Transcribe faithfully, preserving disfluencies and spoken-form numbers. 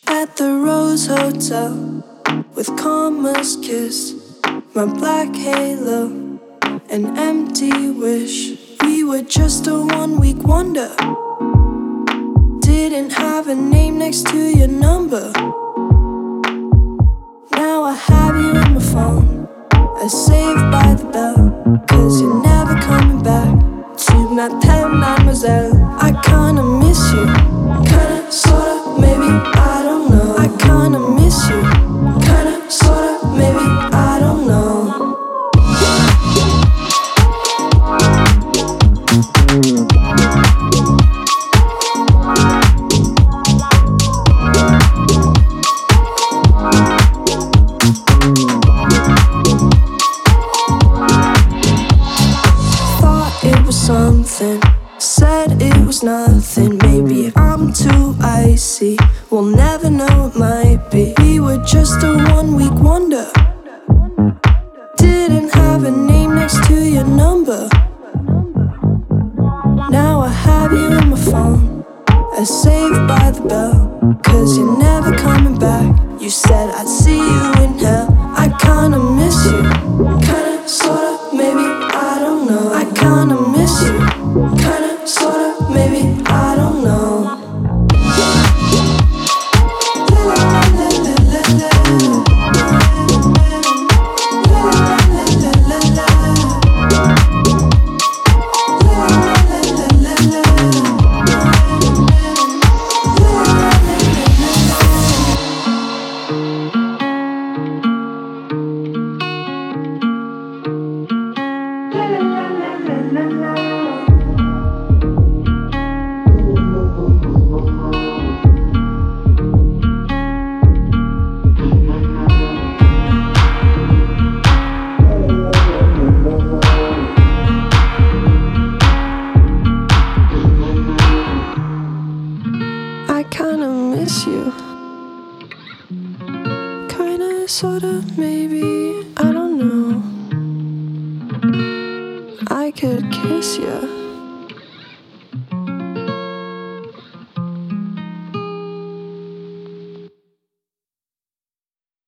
at the Rose Hotel with Karma's kiss, my black halo, an empty wish. We were just a one-week wonder, didn't have a name next to your number. Now I have you in my phone, as saved by the bell, cause you're never coming back to my pet mademoiselle. I kinda miss you, kinda, sorta, maybe, I don't know. I kinda miss you, kinda, sorta, maybe, I don't know. Something, said it was nothing. Maybe I'm too icy, we'll never know it might be. We were just a one-week wonder, didn't have a name next to your number. Now I have you in my phone, as saved by the bell, cause you're never coming back. You said I'd see you in hell. I kinda miss you, kinda, sorta, maybe, I don't know. I kinda miss you, kinda, sorta, maybe, I don't know. I kinda miss you, kinda, sorta, maybe, I don't know. I could kiss you.